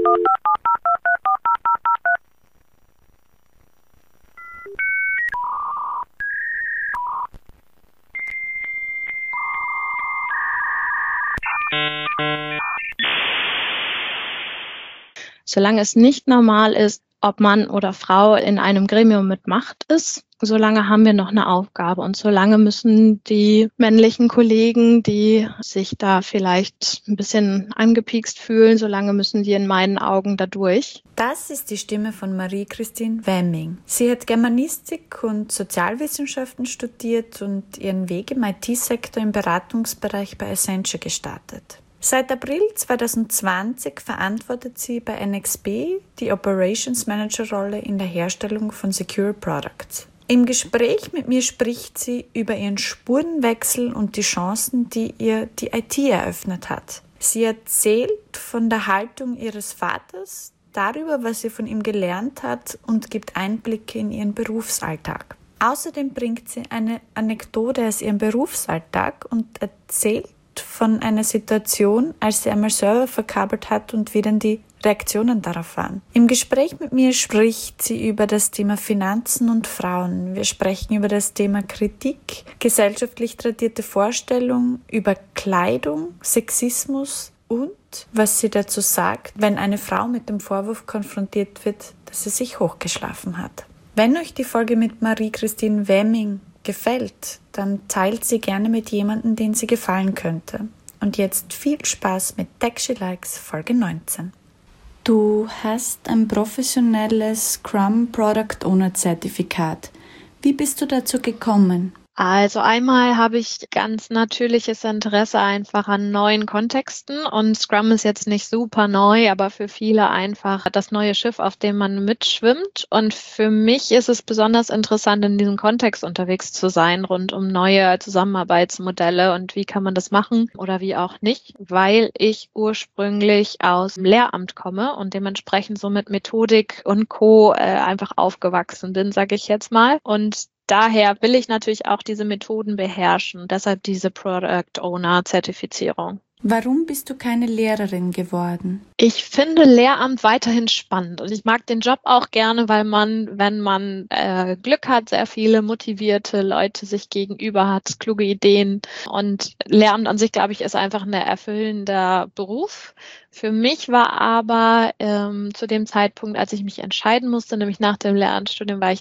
Solange es nicht normal ist, ob Mann oder Frau in einem Gremium mit Macht ist, solange haben wir noch eine Aufgabe. Und solange müssen die männlichen Kollegen, die sich da vielleicht ein bisschen angepiekst fühlen, solange müssen die in meinen Augen da durch. Das ist die Stimme von Marie-Christine Wemming. Sie hat Germanistik und Sozialwissenschaften studiert und ihren Weg im IT-Sektor im Beratungsbereich bei Accenture gestartet. Seit April 2020 verantwortet sie bei NXP die Operations Manager Rolle in der Herstellung von Secure Products. Im Gespräch mit mir spricht sie über ihren Spurenwechsel und die Chancen, die ihr die IT eröffnet hat. Sie erzählt von der Haltung ihres Vaters, darüber, was sie von ihm gelernt hat und gibt Einblicke in ihren Berufsalltag. Außerdem bringt sie eine Anekdote aus ihrem Berufsalltag und erzählt von einer Situation, als sie einmal Server verkabelt hat und wie dann die Reaktionen darauf waren. Im Gespräch mit mir spricht sie über das Thema Finanzen und Frauen. Wir sprechen über das Thema Kritik, gesellschaftlich tradierte Vorstellungen, über Kleidung, Sexismus und was sie dazu sagt, wenn eine Frau mit dem Vorwurf konfrontiert wird, dass sie sich hochgeschlafen hat. Wenn euch die Folge mit Marie-Christine Wemming gefällt, dann teilt sie gerne mit jemandem, den sie gefallen könnte. Und jetzt viel Spaß mit Tech She Likes Folge 19. Du hast ein professionelles Scrum Product Owner Zertifikat. Wie bist du dazu gekommen? Also einmal habe ich ganz natürliches Interesse einfach an neuen Kontexten und Scrum ist jetzt nicht super neu, aber für viele einfach das neue Schiff, auf dem man mitschwimmt. Und für mich ist es besonders interessant, in diesem Kontext unterwegs zu sein, rund um neue Zusammenarbeitsmodelle und wie kann man das machen oder wie auch nicht, weil ich ursprünglich aus dem Lehramt komme und dementsprechend so mit Methodik und Co. Einfach aufgewachsen bin, sage ich jetzt mal. Und daher will ich natürlich auch diese Methoden beherrschen, deshalb diese Product Owner Zertifizierung. Warum bist du keine Lehrerin geworden? Ich finde Lehramt weiterhin spannend und ich mag den Job auch gerne, weil man, wenn man Glück hat, sehr viele motivierte Leute sich gegenüber hat, kluge Ideen und Lehramt an sich, glaube ich, ist einfach ein erfüllender Beruf. Für mich war aber zu dem Zeitpunkt, als ich mich entscheiden musste, nämlich nach dem Lehramtsstudium war ich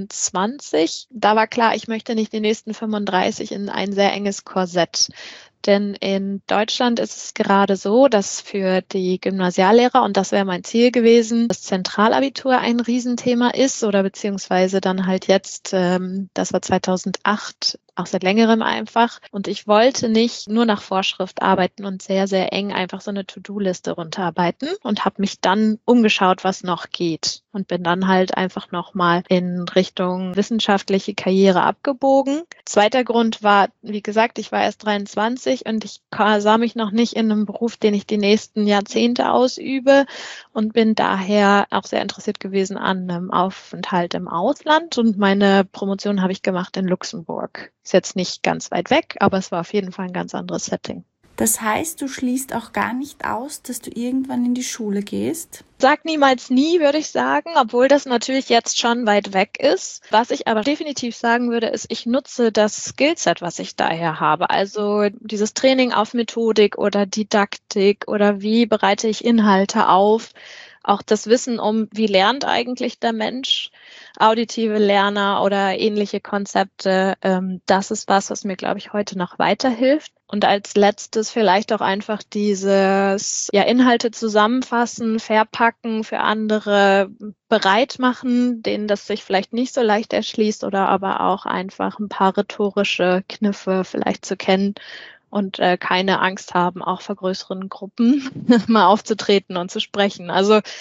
23, da war klar, ich möchte nicht die nächsten 35 in ein sehr enges Korsett. Denn in Deutschland ist es gerade so, dass für die Gymnasiallehrer, und das wäre mein Ziel gewesen, das Zentralabitur ein Riesenthema ist oder beziehungsweise dann halt jetzt, das war 2008, auch seit längerem einfach. Und ich wollte nicht nur nach Vorschrift arbeiten und sehr, sehr eng einfach so eine To-Do-Liste runterarbeiten und habe mich dann umgeschaut, was noch geht. Und bin dann halt einfach nochmal in Richtung wissenschaftliche Karriere abgebogen. Zweiter Grund war, wie gesagt, ich war erst 23 und ich sah mich noch nicht in einem Beruf, den ich die nächsten Jahrzehnte ausübe und bin daher auch sehr interessiert gewesen an einem Aufenthalt im Ausland. Und meine Promotion habe ich gemacht in Luxemburg. Ist jetzt nicht ganz weit weg, aber es war auf jeden Fall ein ganz anderes Setting. Das heißt, du schließt auch gar nicht aus, dass du irgendwann in die Schule gehst? Sag niemals nie, würde ich sagen, obwohl das natürlich jetzt schon weit weg ist. Was ich aber definitiv sagen würde, ist, ich nutze das Skillset, was ich daher habe. Also dieses Training auf Methodik oder Didaktik oder wie bereite ich Inhalte auf. Auch das Wissen wie lernt eigentlich der Mensch, auditive Lerner oder ähnliche Konzepte, das ist was mir, glaube ich, heute noch weiterhilft. Und als letztes vielleicht auch einfach dieses Inhalte zusammenfassen, verpacken, für andere bereit machen, denen das sich vielleicht nicht so leicht erschließt oder aber auch einfach ein paar rhetorische Kniffe vielleicht zu kennen. Und keine Angst haben, auch vor größeren Gruppen mal aufzutreten und zu sprechen. Also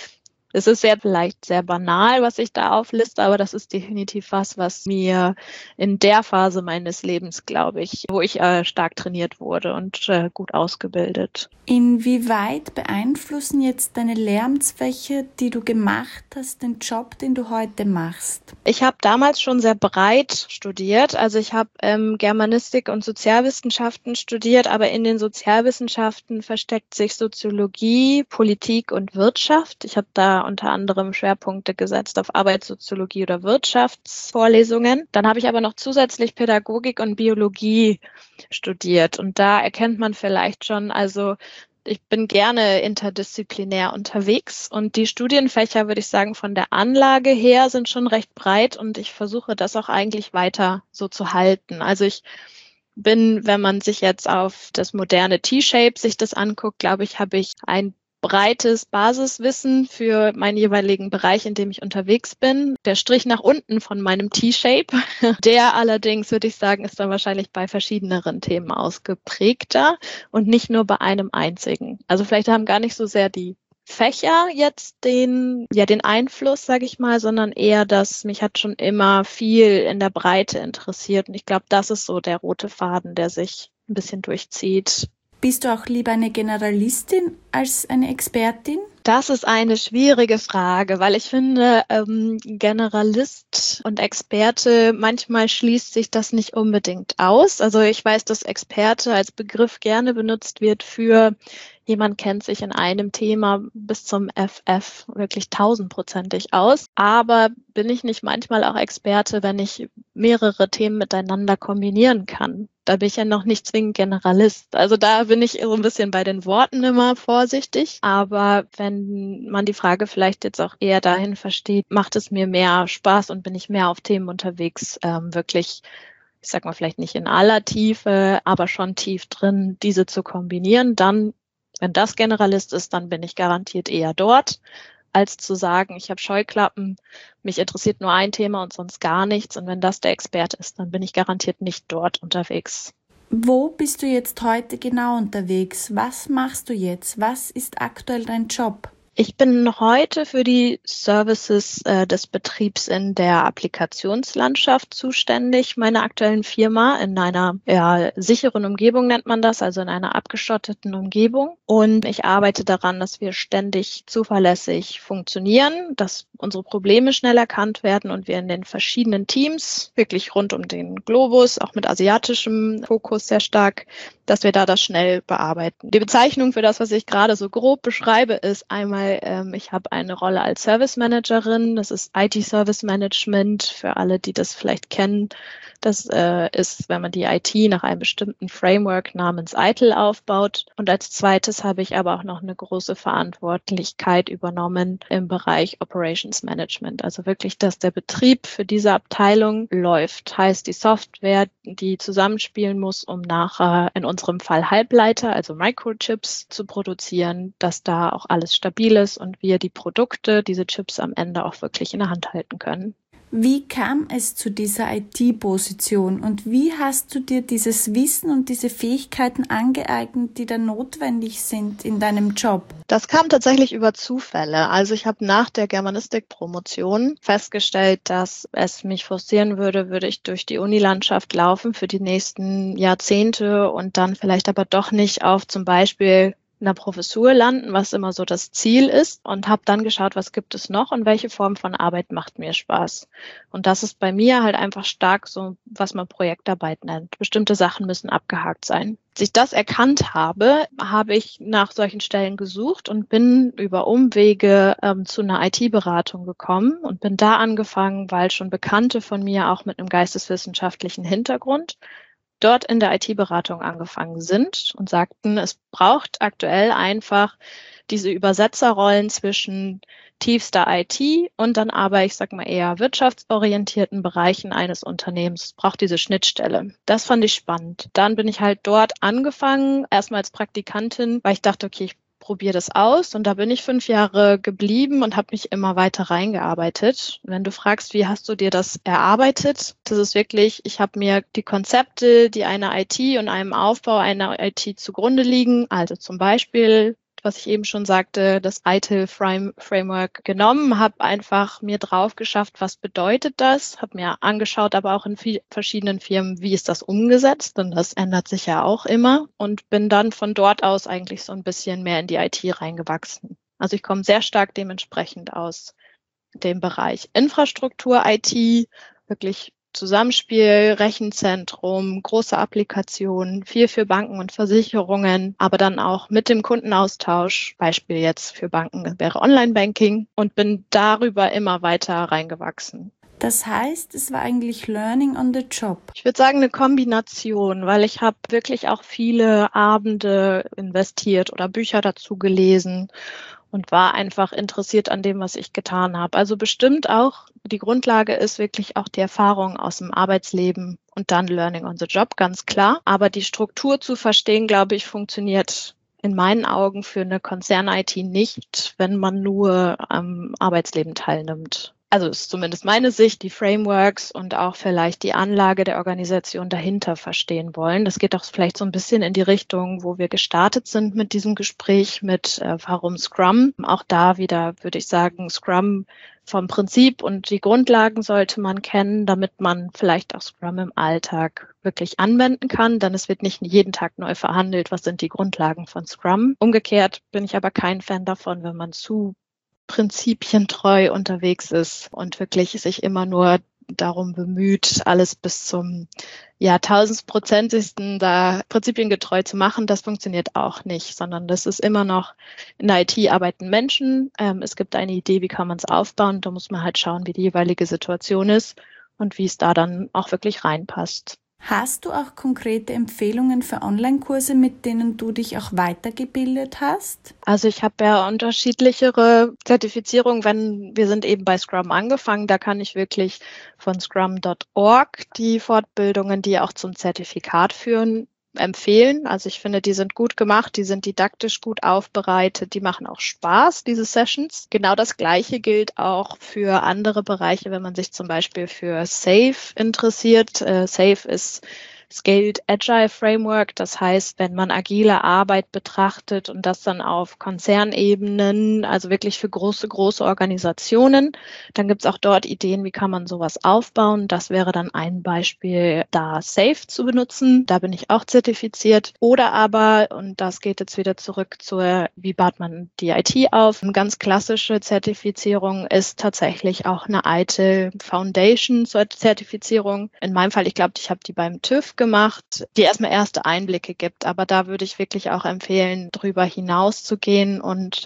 Es ist vielleicht sehr banal, was ich da aufliste, aber das ist definitiv was mir in der Phase meines Lebens, glaube ich, wo ich stark trainiert wurde und gut ausgebildet. Inwieweit beeinflussen jetzt deine Lehramtsfächer, die du gemacht hast, den Job, den du heute machst? Ich habe damals schon sehr breit studiert. Also ich habe Germanistik und Sozialwissenschaften studiert, aber in den Sozialwissenschaften versteckt sich Soziologie, Politik und Wirtschaft. Ich habe da unter anderem Schwerpunkte gesetzt auf Arbeitssoziologie oder Wirtschaftsvorlesungen. Dann habe ich aber noch zusätzlich Pädagogik und Biologie studiert. Und da erkennt man vielleicht schon, also ich bin gerne interdisziplinär unterwegs und die Studienfächer, würde ich sagen, von der Anlage her sind schon recht breit und ich versuche das auch eigentlich weiter so zu halten. Also ich bin, wenn man sich jetzt auf das moderne T-Shape sich das anguckt, glaube ich, habe ich ein breites Basiswissen für meinen jeweiligen Bereich, in dem ich unterwegs bin. Der Strich nach unten von meinem T-Shape, der allerdings, würde ich sagen, ist dann wahrscheinlich bei verschiedeneren Themen ausgeprägter und nicht nur bei einem einzigen. Also vielleicht haben gar nicht so sehr die Fächer jetzt den Einfluss, sage ich mal, sondern eher, dass mich hat schon immer viel in der Breite interessiert. Und ich glaube, das ist so der rote Faden, der sich ein bisschen durchzieht. Bist du auch lieber eine Generalistin als eine Expertin? Das ist eine schwierige Frage, weil ich finde, Generalist und Experte, manchmal schließt sich das nicht unbedingt aus. Also ich weiß, dass Experte als Begriff gerne benutzt wird für jemand kennt sich in einem Thema bis zum FF wirklich 1000%ig aus. Aber bin ich nicht manchmal auch Experte, wenn ich mehrere Themen miteinander kombinieren kann? Da bin ich ja noch nicht zwingend Generalist. Also da bin ich so ein bisschen bei den Worten immer vorsichtig. Aber wenn man die Frage vielleicht jetzt auch eher dahin versteht, macht es mir mehr Spaß und bin ich mehr auf Themen unterwegs, wirklich, ich sag mal vielleicht nicht in aller Tiefe, aber schon tief drin, diese zu kombinieren, dann, wenn das Generalist ist, dann bin ich garantiert eher dort, als zu sagen, ich habe Scheuklappen, mich interessiert nur ein Thema und sonst gar nichts. Und wenn das der Experte ist, dann bin ich garantiert nicht dort unterwegs. Wo bist du jetzt heute genau unterwegs? Was machst du jetzt? Was ist aktuell dein Job? Ich bin heute für die Services des Betriebs in der Applikationslandschaft zuständig. Meiner aktuellen Firma in einer sicheren Umgebung nennt man das, also in einer abgeschotteten Umgebung. Und ich arbeite daran, dass wir ständig zuverlässig funktionieren, dass unsere Probleme schnell erkannt werden und wir in den verschiedenen Teams, wirklich rund um den Globus, auch mit asiatischem Fokus sehr stark, dass wir da das schnell bearbeiten. Die Bezeichnung für das, was ich gerade so grob beschreibe, ist einmal, ich habe eine Rolle als Service Managerin. Das ist IT-Service Management für alle, die das vielleicht kennen. Das ist, wenn man die IT nach einem bestimmten Framework namens ITIL aufbaut. Und als zweites habe ich aber auch noch eine große Verantwortlichkeit übernommen im Bereich Operations Management. Also wirklich, dass der Betrieb für diese Abteilung läuft. Heißt die Software, die zusammenspielen muss, um nachher in unserem Fall Halbleiter, also Microchips zu produzieren, dass da auch alles stabil ist und wir die Produkte, diese Chips am Ende auch wirklich in der Hand halten können. Wie kam es zu dieser IT-Position und wie hast du dir dieses Wissen und diese Fähigkeiten angeeignet, die da notwendig sind in deinem Job? Das kam tatsächlich über Zufälle. Also ich habe nach der Germanistik-Promotion festgestellt, dass es mich frustrieren würde ich durch die Unilandschaft laufen für die nächsten Jahrzehnte und dann vielleicht aber doch nicht auf zum Beispiel einer Professur landen, was immer so das Ziel ist, und habe dann geschaut, was gibt es noch und welche Form von Arbeit macht mir Spaß. Und das ist bei mir halt einfach stark so, was man Projektarbeit nennt. Bestimmte Sachen müssen abgehakt sein. Als ich das erkannt habe, habe ich nach solchen Stellen gesucht und bin über Umwege zu einer IT-Beratung gekommen und bin da angefangen, weil schon Bekannte von mir auch mit einem geisteswissenschaftlichen Hintergrund dort in der IT-Beratung angefangen sind und sagten, es braucht aktuell einfach diese Übersetzerrollen zwischen tiefster IT und dann aber, ich sag mal, eher wirtschaftsorientierten Bereichen eines Unternehmens. Es braucht diese Schnittstelle. Das fand ich spannend. Dann bin ich halt dort angefangen, erstmal als Praktikantin, weil ich dachte, okay, ich probiere das aus und da bin ich 5 Jahre geblieben und habe mich immer weiter reingearbeitet. Wenn du fragst, wie hast du dir das erarbeitet, das ist wirklich, ich habe mir die Konzepte, die einer IT und einem Aufbau einer IT zugrunde liegen, also zum Beispiel was ich eben schon sagte, das ITIL-Framework genommen, habe einfach mir drauf geschafft, was bedeutet das, habe mir angeschaut, aber auch in verschiedenen Firmen, wie ist das umgesetzt, denn das ändert sich ja auch immer und bin dann von dort aus eigentlich so ein bisschen mehr in die IT reingewachsen. Also ich komme sehr stark dementsprechend aus dem Bereich Infrastruktur, IT, wirklich Zusammenspiel, Rechenzentrum, große Applikationen, viel für Banken und Versicherungen, aber dann auch mit dem Kundenaustausch, Beispiel jetzt für Banken wäre Online-Banking und bin darüber immer weiter reingewachsen. Das heißt, es war eigentlich Learning on the Job. Ich würde sagen, eine Kombination, weil ich habe wirklich auch viele Abende investiert oder Bücher dazu gelesen und war einfach interessiert an dem, was ich getan habe. Also bestimmt auch, die Grundlage ist wirklich auch die Erfahrung aus dem Arbeitsleben und dann Learning on the Job, ganz klar. Aber die Struktur zu verstehen, glaube ich, funktioniert in meinen Augen für eine Konzern-IT nicht, wenn man nur am Arbeitsleben teilnimmt. Also ist zumindest meine Sicht, die Frameworks und auch vielleicht die Anlage der Organisation dahinter verstehen wollen. Das geht auch vielleicht so ein bisschen in die Richtung, wo wir gestartet sind mit diesem Gespräch mit warum Scrum. Auch da wieder würde ich sagen, Scrum vom Prinzip und die Grundlagen sollte man kennen, damit man vielleicht auch Scrum im Alltag wirklich anwenden kann, denn es wird nicht jeden Tag neu verhandelt, was sind die Grundlagen von Scrum. Umgekehrt bin ich aber kein Fan davon, wenn man zu prinzipientreu unterwegs ist und wirklich sich immer nur darum bemüht, alles bis zum tausendprozentigsten da prinzipiengetreu zu machen. Das funktioniert auch nicht, sondern das ist immer noch, in der IT arbeiten Menschen. Es gibt eine Idee, wie kann man es aufbauen. Da muss man halt schauen, wie die jeweilige Situation ist und wie es da dann auch wirklich reinpasst. Hast du auch konkrete Empfehlungen für Online-Kurse, mit denen du dich auch weitergebildet hast? Also ich habe ja unterschiedlichere Zertifizierungen, wir sind eben bei Scrum angefangen, da kann ich wirklich von scrum.org die Fortbildungen, die auch zum Zertifikat führen, empfehlen. Also ich finde, die sind gut gemacht, die sind didaktisch gut aufbereitet, die machen auch Spaß, diese Sessions. Genau das Gleiche gilt auch für andere Bereiche, wenn man sich zum Beispiel für SAFe interessiert. SAFe ist Scaled Agile Framework. Das heißt, wenn man agile Arbeit betrachtet und das dann auf Konzernebenen, also wirklich für große Organisationen, dann gibt es auch dort Ideen, wie kann man sowas aufbauen. Das wäre dann ein Beispiel, da SAFe zu benutzen. Da bin ich auch zertifiziert. Oder aber, und das geht jetzt wieder zurück zur, wie baut man die IT auf? Eine ganz klassische Zertifizierung ist tatsächlich auch eine ITIL Foundation Zertifizierung. In meinem Fall, ich glaube, ich habe die beim TÜV gemacht, die erstmal erste Einblicke gibt. Aber da würde ich wirklich auch empfehlen, drüber hinaus zu gehen und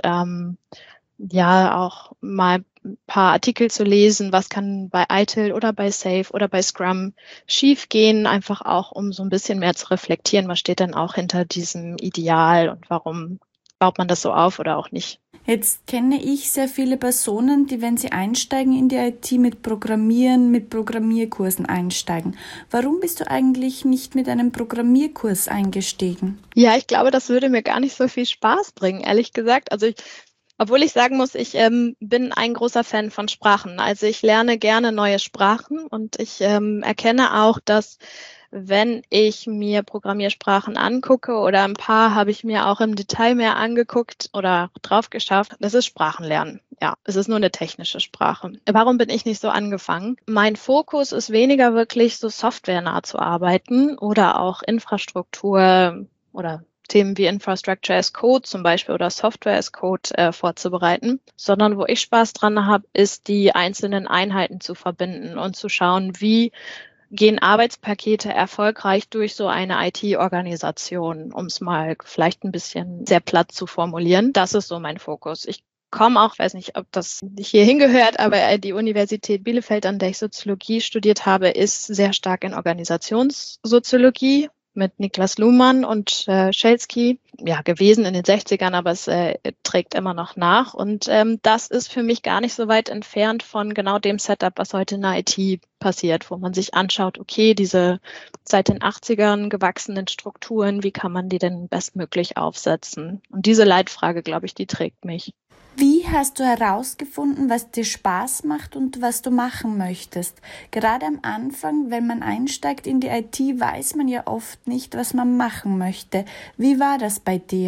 auch mal ein paar Artikel zu lesen, was kann bei ITIL oder bei SAFe oder bei Scrum schiefgehen, einfach auch, um so ein bisschen mehr zu reflektieren, was steht denn auch hinter diesem Ideal und warum baut man das so auf oder auch nicht. Jetzt kenne ich sehr viele Personen, die, wenn sie einsteigen in die IT, mit Programmieren, mit Programmierkursen einsteigen. Warum bist du eigentlich nicht mit einem Programmierkurs eingestiegen? Ja, ich glaube, das würde mir gar nicht so viel Spaß bringen, ehrlich gesagt. Obwohl ich sagen muss, ich bin ein großer Fan von Sprachen. Also ich lerne gerne neue Sprachen und ich erkenne auch, dass wenn ich mir Programmiersprachen angucke oder ein paar habe ich mir auch im Detail mehr angeguckt oder drauf geschafft, das ist Sprachenlernen. Ja, es ist nur eine technische Sprache. Warum bin ich nicht so angefangen? Mein Fokus ist weniger wirklich so softwarenah zu arbeiten oder auch Infrastruktur oder Themen wie Infrastructure as Code zum Beispiel oder Software as Code vorzubereiten, sondern wo ich Spaß dran habe, ist die einzelnen Einheiten zu verbinden und zu schauen, wie gehen Arbeitspakete erfolgreich durch so eine IT-Organisation, um es mal vielleicht ein bisschen sehr platt zu formulieren. Das ist so mein Fokus. Ich komme auch, weiß nicht, ob das hier hingehört, aber die Universität Bielefeld, an der ich Soziologie studiert habe, ist sehr stark in Organisationssoziologie mit Niklas Luhmann und Schelsky, gewesen in den 60ern, aber es trägt immer noch nach. Und das ist für mich gar nicht so weit entfernt von genau dem Setup, was heute in der IT passiert, wo man sich anschaut, okay, diese seit den 80ern gewachsenen Strukturen, wie kann man die denn bestmöglich aufsetzen? Und diese Leitfrage, glaube ich, die trägt mich. Wie hast du herausgefunden, was dir Spaß macht und was du machen möchtest? Gerade am Anfang, wenn man einsteigt in die IT, weiß man ja oft nicht, was man machen möchte. Wie war das bei dir?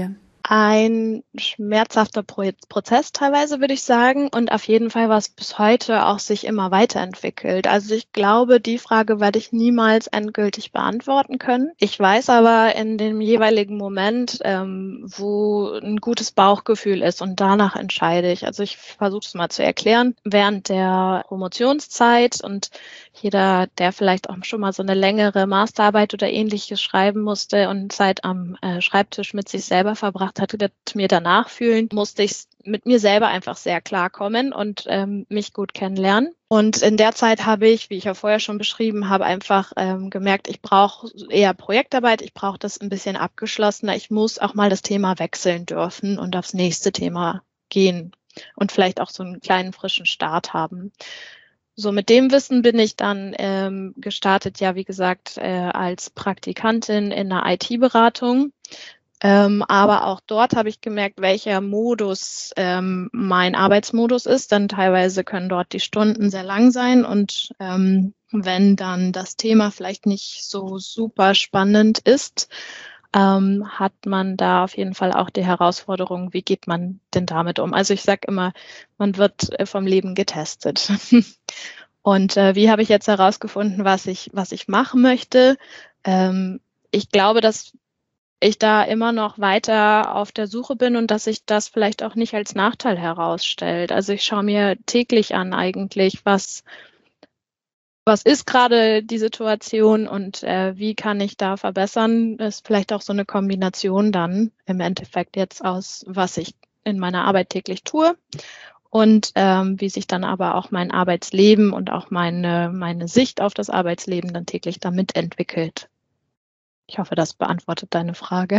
ein schmerzhafter Prozess teilweise, würde ich sagen, und auf jeden Fall, was bis heute auch sich immer weiterentwickelt. Also ich glaube, die Frage werde ich niemals endgültig beantworten können. Ich weiß aber in dem jeweiligen Moment, wo ein gutes Bauchgefühl ist, und danach entscheide ich. Also ich versuche es mal zu erklären. Während der Promotionszeit, und jeder, der vielleicht auch schon mal so eine längere Masterarbeit oder Ähnliches schreiben musste und Zeit am Schreibtisch mit sich selber verbracht hat, wird mir danach fühlen, musste ich mit mir selber einfach sehr klarkommen und mich gut kennenlernen. Und in der Zeit habe ich, wie ich ja vorher schon beschrieben habe, einfach gemerkt, ich brauche eher Projektarbeit, ich brauche das ein bisschen abgeschlossener. Ich muss auch mal das Thema wechseln dürfen und aufs nächste Thema gehen und vielleicht auch so einen kleinen frischen Start haben. So, mit dem Wissen bin ich dann gestartet, ja, wie gesagt, als Praktikantin in einer IT-Beratung. Aber auch dort habe ich gemerkt, welcher Modus mein Arbeitsmodus ist. Denn teilweise können dort die Stunden sehr lang sein. Und wenn dann das Thema vielleicht nicht so super spannend ist, hat man da auf jeden Fall auch die Herausforderung, wie geht man denn damit um? Also ich sage immer, man wird vom Leben getestet. Und wie habe ich jetzt herausgefunden, was ich machen möchte? Ich glaube, dass ich da immer noch weiter auf der Suche bin und dass sich das vielleicht auch nicht als Nachteil herausstellt. Also ich schaue mir täglich an eigentlich, was ist gerade die Situation und wie kann ich da verbessern? Das ist vielleicht auch so eine Kombination dann im Endeffekt jetzt aus, was ich in meiner Arbeit täglich tue und wie sich dann aber auch mein Arbeitsleben und auch meine Sicht auf das Arbeitsleben dann täglich damit entwickelt. Ich hoffe, das beantwortet deine Frage.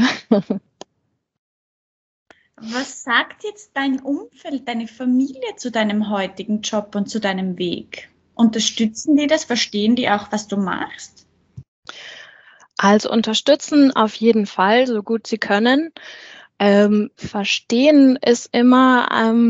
Was sagt jetzt dein Umfeld, deine Familie zu deinem heutigen Job und zu deinem Weg? Unterstützen die das? Verstehen die auch, was du machst? Also unterstützen auf jeden Fall, so gut sie können. Verstehen ist immer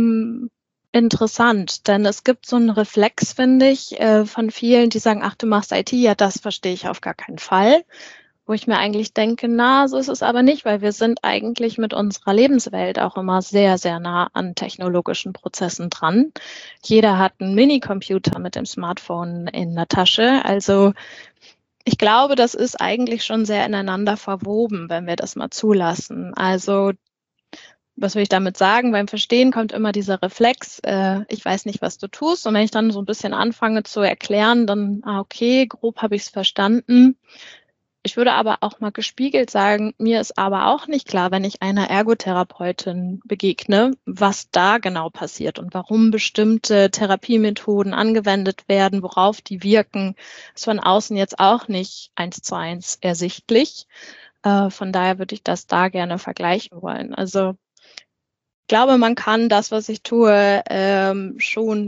interessant, denn es gibt so einen Reflex, finde ich, von vielen, die sagen, ach, du machst IT, ja, das verstehe ich auf gar keinen Fall. Wo ich mir eigentlich denke, na, so ist es aber nicht, weil wir sind eigentlich mit unserer Lebenswelt auch immer sehr, sehr nah an technologischen Prozessen dran. Jeder hat einen Minicomputer mit dem Smartphone in der Tasche. Also ich glaube, das ist eigentlich schon sehr ineinander verwoben, wenn wir das mal zulassen. Also was will ich damit sagen? Beim Verstehen kommt immer dieser Reflex, ich weiß nicht, was du tust. Und wenn ich dann so ein bisschen anfange zu erklären, dann, okay, grob habe ich es verstanden. Ich würde aber auch mal gespiegelt sagen, mir ist aber auch nicht klar, wenn ich einer Ergotherapeutin begegne, was da genau passiert und warum bestimmte Therapiemethoden angewendet werden, worauf die wirken, ist von außen jetzt auch nicht 1:1 ersichtlich. Von daher würde ich das da gerne vergleichen wollen. Also ich glaube, man kann das, was ich tue, schon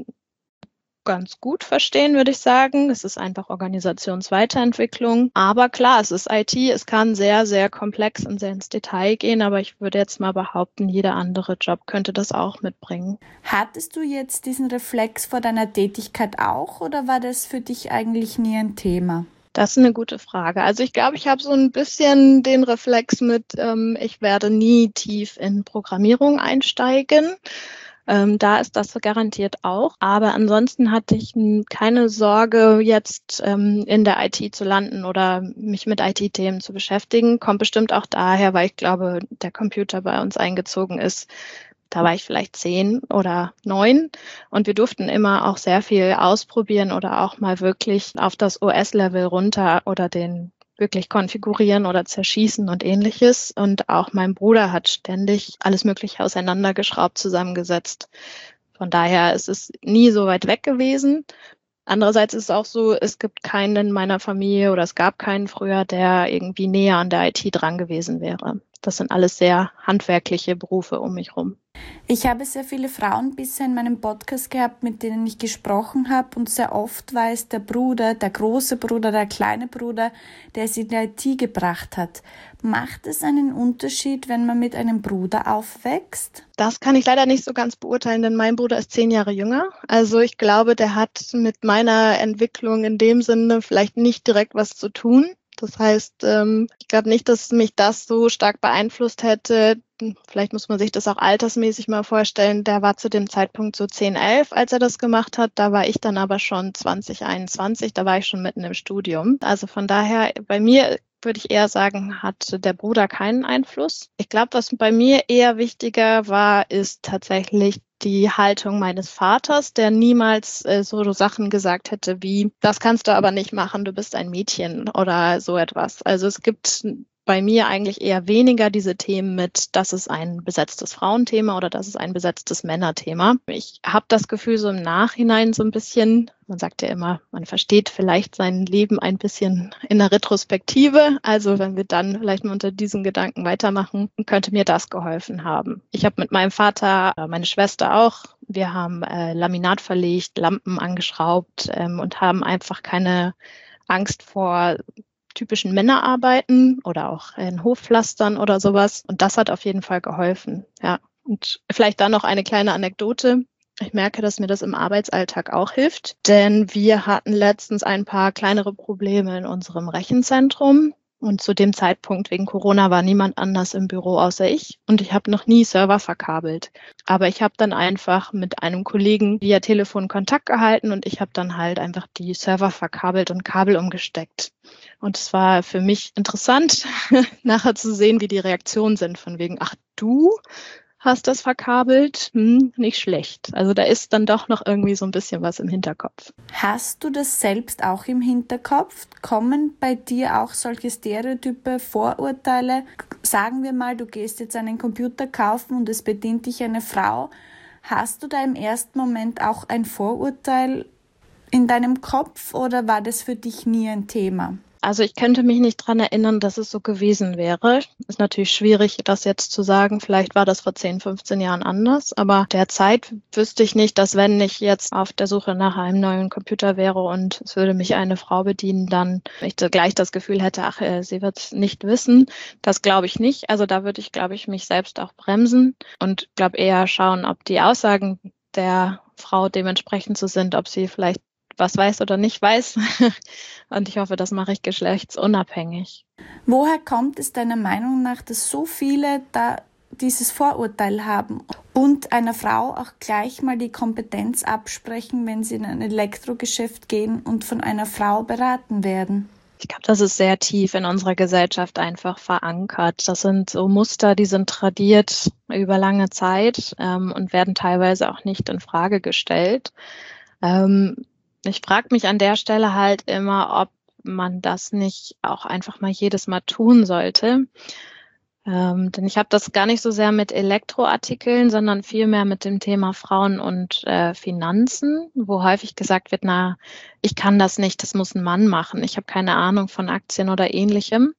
ganz gut verstehen, würde ich sagen. Es ist einfach Organisationsweiterentwicklung. Aber klar, es ist IT, es kann sehr, sehr komplex und sehr ins Detail gehen, aber ich würde jetzt mal behaupten, jeder andere Job könnte das auch mitbringen. Hattest du jetzt diesen Reflex vor deiner Tätigkeit auch oder war das für dich eigentlich nie ein Thema? Das ist eine gute Frage. Also ich glaube, ich habe so ein bisschen den Reflex mit, ich werde nie tief in Programmierung einsteigen. Da ist das garantiert auch. Aber ansonsten hatte ich keine Sorge, jetzt in der IT zu landen oder mich mit IT-Themen zu beschäftigen. Kommt bestimmt auch daher, weil ich glaube, der Computer bei uns eingezogen ist. Da war ich vielleicht 10 oder 9 und wir durften immer auch sehr viel ausprobieren oder auch mal wirklich auf das OS-Level runter oder den wirklich konfigurieren oder zerschießen und Ähnliches. Und auch mein Bruder hat ständig alles Mögliche auseinandergeschraubt, zusammengesetzt. Von daher ist es nie so weit weg gewesen. Andererseits ist es auch so, es gibt keinen in meiner Familie oder es gab keinen früher, der irgendwie näher an der IT dran gewesen wäre. Das sind alles sehr handwerkliche Berufe um mich rum. Ich habe sehr viele Frauen bisher in meinem Podcast gehabt, mit denen ich gesprochen habe und sehr oft war es der Bruder, der große Bruder, der kleine Bruder, der sie in die IT gebracht hat. Macht es einen Unterschied, wenn man mit einem Bruder aufwächst? Das kann ich leider nicht so ganz beurteilen, denn mein Bruder ist 10 Jahre jünger. Also ich glaube, der hat mit meiner Entwicklung in dem Sinne vielleicht nicht direkt was zu tun. Das heißt, ich glaube nicht, dass mich das so stark beeinflusst hätte, vielleicht muss man sich das auch altersmäßig mal vorstellen, der war zu dem Zeitpunkt so 10, 11, als er das gemacht hat. Da war ich dann aber schon 20, 21, da war ich schon mitten im Studium. Also von daher, bei mir würde ich eher sagen, hat der Bruder keinen Einfluss. Ich glaube, was bei mir eher wichtiger war, ist tatsächlich die Haltung meines Vaters, der niemals so Sachen gesagt hätte wie, das kannst du aber nicht machen, du bist ein Mädchen oder so etwas. Also es gibt bei mir eigentlich eher weniger diese Themen mit, das ist ein besetztes Frauenthema oder das ist ein besetztes Männerthema. Ich habe das Gefühl, so im Nachhinein so ein bisschen, man sagt ja immer, man versteht vielleicht sein Leben ein bisschen in der Retrospektive. Also wenn wir dann vielleicht mal unter diesen Gedanken weitermachen, könnte mir das geholfen haben. Ich habe mit meinem Vater, meine Schwester auch, wir haben Laminat verlegt, Lampen angeschraubt und haben einfach keine Angst vor typischen Männerarbeiten oder auch in Hofpflastern oder sowas. Und das hat auf jeden Fall geholfen. Ja. Und vielleicht dann noch eine kleine Anekdote. Ich merke, dass mir das im Arbeitsalltag auch hilft, denn wir hatten letztens ein paar kleinere Probleme in unserem Rechenzentrum. Und zu dem Zeitpunkt wegen Corona war niemand anders im Büro außer ich. Und ich habe noch nie Server verkabelt. Aber ich habe dann einfach mit einem Kollegen via Telefon Kontakt gehalten und ich habe dann halt einfach die Server verkabelt und Kabel umgesteckt. Und es war für mich interessant, nachher zu sehen, wie die Reaktionen sind von wegen, ach du hast das verkabelt? Nicht schlecht. Also da ist dann doch noch irgendwie so ein bisschen was im Hinterkopf. Hast du das selbst auch im Hinterkopf? Kommen bei dir auch solche Stereotype, Vorurteile? Sagen wir mal, du gehst jetzt einen Computer kaufen und es bedient dich eine Frau. Hast du da im ersten Moment auch ein Vorurteil in deinem Kopf oder war das für dich nie ein Thema? Also ich könnte mich nicht dran erinnern, dass es so gewesen wäre. Ist natürlich schwierig, das jetzt zu sagen. Vielleicht war das vor 10, 15 Jahren anders. Aber derzeit wüsste ich nicht, dass wenn ich jetzt auf der Suche nach einem neuen Computer wäre und es würde mich eine Frau bedienen, dann ich gleich das Gefühl hätte, ach, sie wird es nicht wissen. Das glaube ich nicht. Also da würde ich, glaube ich, mich selbst auch bremsen und glaube eher schauen, ob die Aussagen der Frau dementsprechend so sind, ob sie vielleicht was weiß oder nicht weiß. Und ich hoffe, das mache ich geschlechtsunabhängig. Woher kommt es deiner Meinung nach, dass so viele da dieses Vorurteil haben und einer Frau auch gleich mal die Kompetenz absprechen, wenn sie in ein Elektrogeschäft gehen und von einer Frau beraten werden? Ich glaube, das ist sehr tief in unserer Gesellschaft einfach verankert. Das sind so Muster, die sind tradiert über lange Zeit und werden teilweise auch nicht in Frage gestellt. Ich frage mich an der Stelle halt immer, ob man das nicht auch einfach mal jedes Mal tun sollte. Denn ich habe das gar nicht so sehr mit Elektroartikeln, sondern vielmehr mit dem Thema Frauen und Finanzen, wo häufig gesagt wird, na, ich kann das nicht, das muss ein Mann machen. Ich habe keine Ahnung von Aktien oder Ähnlichem.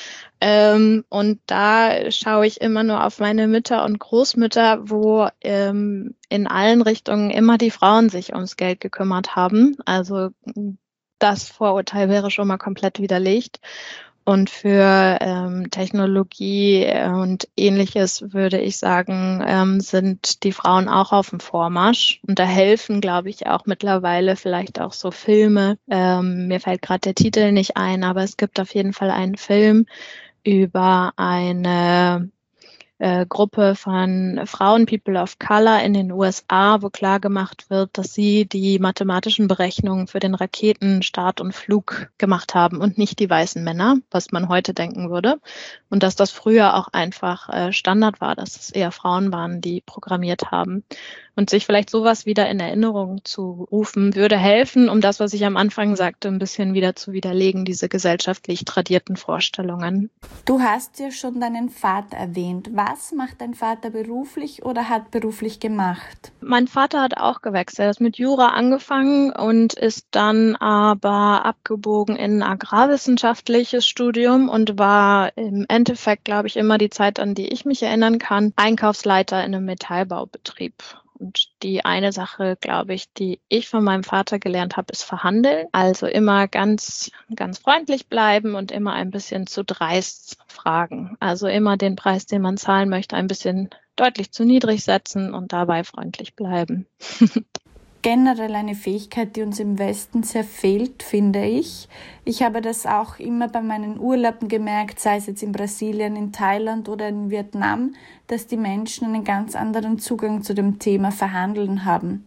Und da schaue ich immer nur auf meine Mütter und Großmütter, wo in allen Richtungen immer die Frauen sich ums Geld gekümmert haben. Also das Vorurteil wäre schon mal komplett widerlegt. Und für Technologie und Ähnliches würde ich sagen, sind die Frauen auch auf dem Vormarsch. Und da helfen, glaube ich, auch mittlerweile vielleicht auch so Filme. Mir fällt gerade der Titel nicht ein, aber es gibt auf jeden Fall einen Film über eine Gruppe von Frauen, People of Color in den USA, wo klar gemacht wird, dass sie die mathematischen Berechnungen für den Raketenstart und Flug gemacht haben und nicht die weißen Männer, was man heute denken würde. Und dass das früher auch einfach Standard war, dass es eher Frauen waren, die programmiert haben. Und sich vielleicht sowas wieder in Erinnerung zu rufen, würde helfen, um das, was ich am Anfang sagte, ein bisschen wieder zu widerlegen, diese gesellschaftlich tradierten Vorstellungen. Du hast ja schon deinen Vater erwähnt. Was macht dein Vater beruflich oder hat beruflich gemacht? Mein Vater hat auch gewechselt. Er ist mit Jura angefangen und ist dann aber abgebogen in ein agrarwissenschaftliches Studium und war im Endeffekt, glaube ich, immer die Zeit, an die ich mich erinnern kann, Einkaufsleiter in einem Metallbaubetrieb. Und die eine Sache, glaube ich, die ich von meinem Vater gelernt habe, ist verhandeln. Also immer ganz, ganz freundlich bleiben und immer ein bisschen zu dreist fragen. Also immer den Preis, den man zahlen möchte, ein bisschen deutlich zu niedrig setzen und dabei freundlich bleiben. generell eine Fähigkeit, die uns im Westen sehr fehlt, finde ich. Ich habe das auch immer bei meinen Urlauben gemerkt, sei es jetzt in Brasilien, in Thailand oder in Vietnam, dass die Menschen einen ganz anderen Zugang zu dem Thema Verhandeln haben.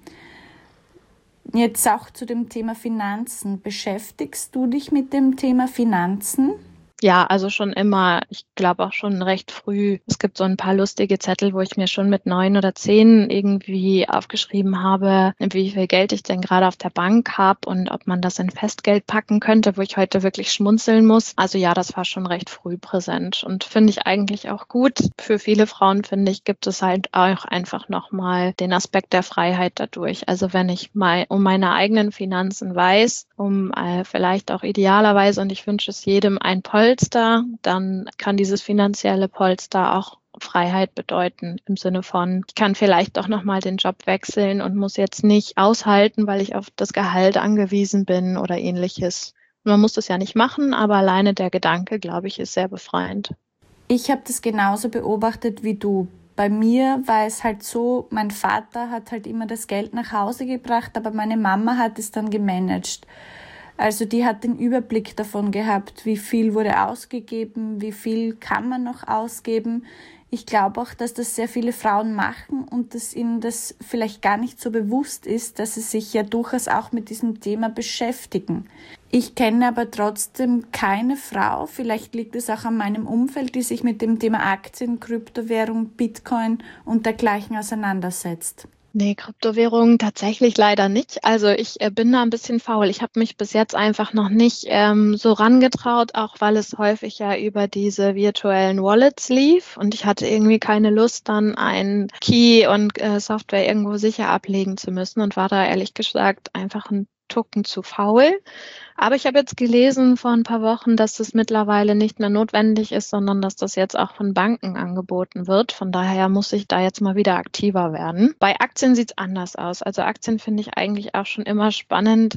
Jetzt auch zu dem Thema Finanzen. Beschäftigst du dich mit dem Thema Finanzen? Ja, also schon immer. Ich glaube auch schon recht früh. Es gibt so ein paar lustige Zettel, wo ich mir schon mit 9 oder 10 irgendwie aufgeschrieben habe, wie viel Geld ich denn gerade auf der Bank habe und ob man das in Festgeld packen könnte, wo ich heute wirklich schmunzeln muss. Also ja, das war schon recht früh präsent und finde ich eigentlich auch gut. Für viele Frauen, finde ich, gibt es halt auch einfach nochmal den Aspekt der Freiheit dadurch. Also wenn ich mal um meine eigenen Finanzen weiß, vielleicht auch idealerweise, und ich wünsche es jedem, ein Polster, dann kann dieses finanzielle Polster auch Freiheit bedeuten, im Sinne von, ich kann vielleicht doch nochmal den Job wechseln und muss jetzt nicht aushalten, weil ich auf das Gehalt angewiesen bin oder ähnliches. Man muss das ja nicht machen, aber alleine der Gedanke, glaube ich, ist sehr befreiend. Ich habe das genauso beobachtet wie du. Bei mir war es halt so, mein Vater hat halt immer das Geld nach Hause gebracht, aber meine Mama hat es dann gemanagt. Also die hat den Überblick davon gehabt, wie viel wurde ausgegeben, wie viel kann man noch ausgeben. Ich glaube auch, dass das sehr viele Frauen machen und dass ihnen das vielleicht gar nicht so bewusst ist, dass sie sich ja durchaus auch mit diesem Thema beschäftigen. Ich kenne aber trotzdem keine Frau, vielleicht liegt es auch an meinem Umfeld, die sich mit dem Thema Aktien, Kryptowährung, Bitcoin und dergleichen auseinandersetzt. Nee, Kryptowährungen tatsächlich leider nicht. Also ich bin da ein bisschen faul. Ich habe mich bis jetzt einfach noch nicht so rangetraut, auch weil es häufig ja über diese virtuellen Wallets lief und ich hatte irgendwie keine Lust, dann ein Key und Software irgendwo sicher ablegen zu müssen und war da ehrlich gesagt einfach ein Tucken zu faul. Aber ich habe jetzt gelesen vor ein paar Wochen, dass das mittlerweile nicht mehr notwendig ist, sondern dass das jetzt auch von Banken angeboten wird. Von daher muss ich da jetzt mal wieder aktiver werden. Bei Aktien sieht es anders aus. Also Aktien finde ich eigentlich auch schon immer spannend,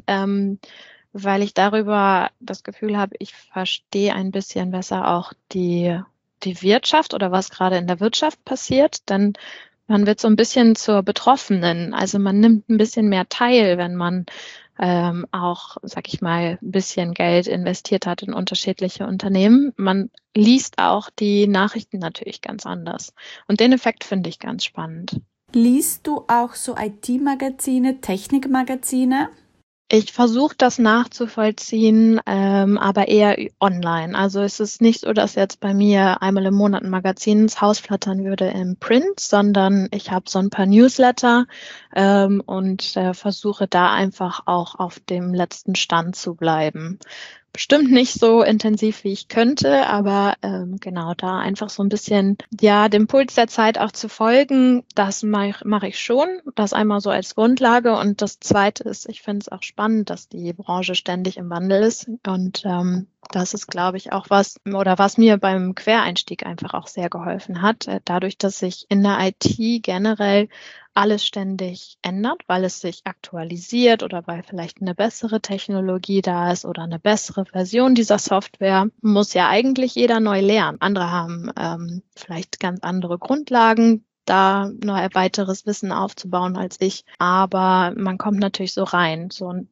weil ich darüber das Gefühl habe, ich verstehe ein bisschen besser auch die Wirtschaft oder was gerade in der Wirtschaft passiert. Denn man wird so ein bisschen zur Betroffenen. Also man nimmt ein bisschen mehr teil, wenn man auch, sag ich mal, ein bisschen Geld investiert hat in unterschiedliche Unternehmen. Man liest auch die Nachrichten natürlich ganz anders. Und den Effekt finde ich ganz spannend. Liest du auch so IT-Magazine, Technikmagazine? Ich versuche das nachzuvollziehen, aber eher online. Also es ist nicht so, dass jetzt bei mir einmal im Monat ein Magazin ins Haus flattern würde im Print, sondern ich habe so ein paar Newsletter und versuche da einfach auch auf dem letzten Stand zu bleiben. Bestimmt nicht so intensiv, wie ich könnte, aber genau da einfach so ein bisschen, ja, dem Puls der Zeit auch zu folgen, das mache ich schon. Das einmal so als Grundlage. Und das Zweite ist, ich finde es auch spannend, dass die Branche ständig im Wandel ist. Und das ist, glaube ich, auch was mir beim Quereinstieg einfach auch sehr geholfen hat. Dadurch, dass sich in der IT generell alles ständig ändert, weil es sich aktualisiert oder weil vielleicht eine bessere Technologie da ist oder eine bessere Version dieser Software, muss ja eigentlich jeder neu lernen. Andere haben vielleicht ganz andere Grundlagen, da noch weiteres Wissen aufzubauen als ich, aber man kommt natürlich so rein. So, und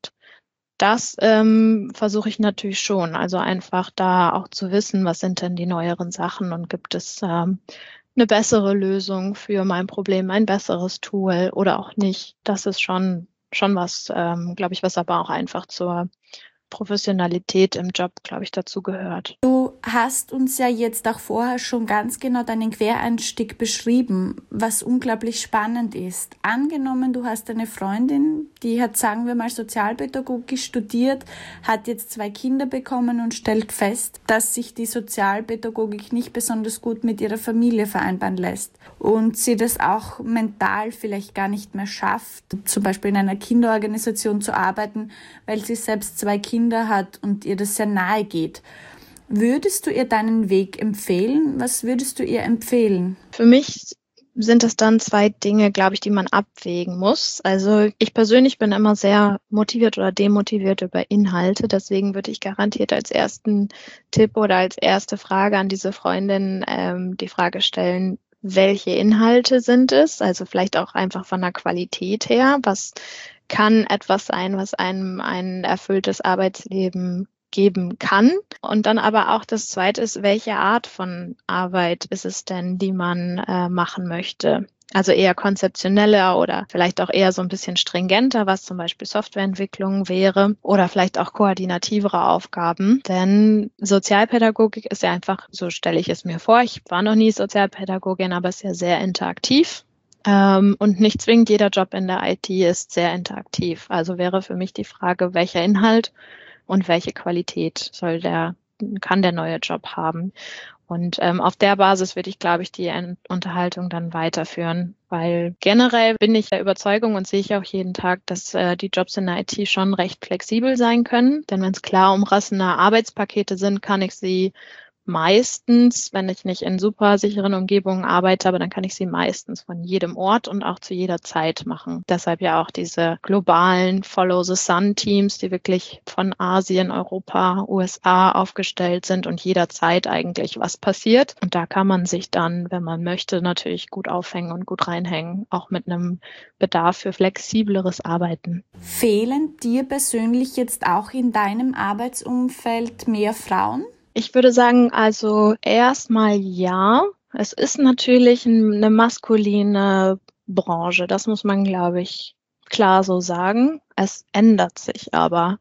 das versuche ich natürlich schon, also einfach da auch zu wissen, was sind denn die neueren Sachen und gibt es eine bessere Lösung für mein Problem, ein besseres Tool oder auch nicht. Das ist schon was, glaube ich, was aber auch einfach zur Professionalität im Job, glaube ich, dazu gehört. Du hast uns ja jetzt auch vorher schon ganz genau deinen Quereinstieg beschrieben, was unglaublich spannend ist. Angenommen, du hast eine Freundin, die hat, sagen wir mal, Sozialpädagogik studiert, hat jetzt 2 Kinder bekommen und stellt fest, dass sich die Sozialpädagogik nicht besonders gut mit ihrer Familie vereinbaren lässt und sie das auch mental vielleicht gar nicht mehr schafft, zum Beispiel in einer Kinderorganisation zu arbeiten, weil sie selbst 2 Kinder hat und ihr das sehr nahe geht. Würdest du ihr deinen Weg empfehlen? Was würdest du ihr empfehlen? Für mich sind es dann 2 Dinge, glaube ich, die man abwägen muss. Also ich persönlich bin immer sehr motiviert oder demotiviert über Inhalte. Deswegen würde ich garantiert als ersten Tipp oder als erste Frage an diese Freundin die Frage stellen, welche Inhalte sind es? Also vielleicht auch einfach von der Qualität her. Was kann etwas sein, was einem ein erfülltes Arbeitsleben geben kann. Und dann aber auch das Zweite ist, welche Art von Arbeit ist es denn, die man machen möchte? Also eher konzeptioneller oder vielleicht auch eher so ein bisschen stringenter, was zum Beispiel Softwareentwicklung wäre oder vielleicht auch koordinativere Aufgaben. Denn Sozialpädagogik ist ja einfach, so stelle ich es mir vor, ich war noch nie Sozialpädagogin, aber es ist ja sehr interaktiv. Und nicht zwingend jeder Job in der IT ist sehr interaktiv. Also wäre für mich die Frage, welcher Inhalt und welche Qualität kann der neue Job haben. Und auf der Basis würde ich, glaube ich, die Unterhaltung dann weiterführen, weil generell bin ich der Überzeugung und sehe ich auch jeden Tag, dass die Jobs in der IT schon recht flexibel sein können. Denn wenn es klar umrassende Arbeitspakete sind, kann ich sie meistens, wenn ich nicht in super sicheren Umgebungen arbeite, aber dann kann ich sie meistens von jedem Ort und auch zu jeder Zeit machen. Deshalb ja auch diese globalen Follow-the-Sun-Teams, die wirklich von Asien, Europa, USA aufgestellt sind und jederzeit eigentlich was passiert. Und da kann man sich dann, wenn man möchte, natürlich gut aufhängen und gut reinhängen, auch mit einem Bedarf für flexibleres Arbeiten. Fehlen dir persönlich jetzt auch in deinem Arbeitsumfeld mehr Frauen? Ich würde sagen, also erstmal ja. Es ist natürlich eine maskuline Branche. Das muss man, glaube ich, klar so sagen. Es ändert sich aber.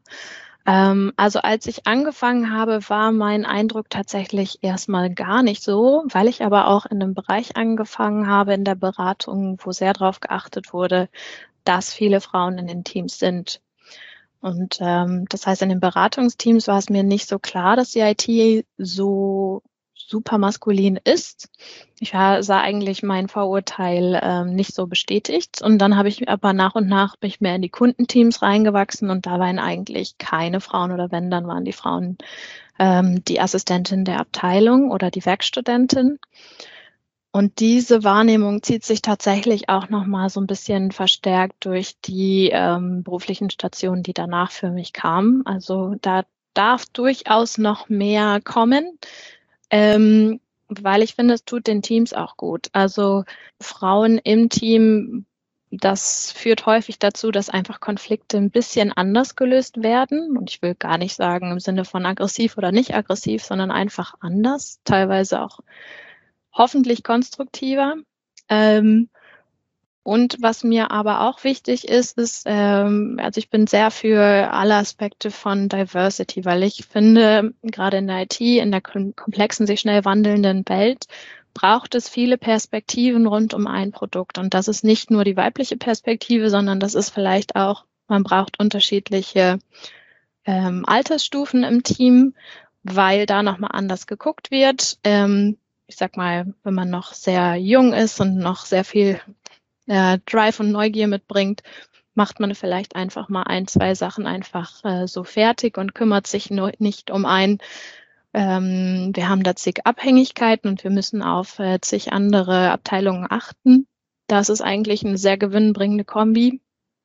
Also als ich angefangen habe, war mein Eindruck tatsächlich erstmal gar nicht so, weil ich aber auch in einem Bereich angefangen habe in der Beratung, wo sehr darauf geachtet wurde, dass viele Frauen in den Teams sind. Und das heißt, in den Beratungsteams war es mir nicht so klar, dass die IT so super maskulin ist. Ich sah eigentlich mein Vorurteil nicht so bestätigt. Und dann habe ich aber nach und nach mich mehr in die Kundenteams reingewachsen und da waren eigentlich keine Frauen oder wenn, dann waren die Frauen die Assistentin der Abteilung oder die Werkstudentin. Und diese Wahrnehmung zieht sich tatsächlich auch nochmal so ein bisschen verstärkt durch die beruflichen Stationen, die danach für mich kamen. Also da darf durchaus noch mehr kommen, weil ich finde, es tut den Teams auch gut. Also Frauen im Team, das führt häufig dazu, dass einfach Konflikte ein bisschen anders gelöst werden. Und ich will gar nicht sagen im Sinne von aggressiv oder nicht aggressiv, sondern einfach anders, teilweise auch hoffentlich konstruktiver. Und was mir aber auch wichtig ist, also ich bin sehr für alle Aspekte von Diversity, weil ich finde, gerade in der IT, in der komplexen, sich schnell wandelnden Welt, braucht es viele Perspektiven rund um ein Produkt. Und das ist nicht nur die weibliche Perspektive, sondern das ist vielleicht auch, man braucht unterschiedliche Altersstufen im Team, weil da nochmal anders geguckt wird. Ich sag mal, wenn man noch sehr jung ist und noch sehr viel Drive und Neugier mitbringt, macht man vielleicht einfach mal 1, 2 Sachen einfach so fertig und kümmert sich nur nicht um wir haben da zig Abhängigkeiten und wir müssen auf zig andere Abteilungen achten. Das ist eigentlich eine sehr gewinnbringende Kombi,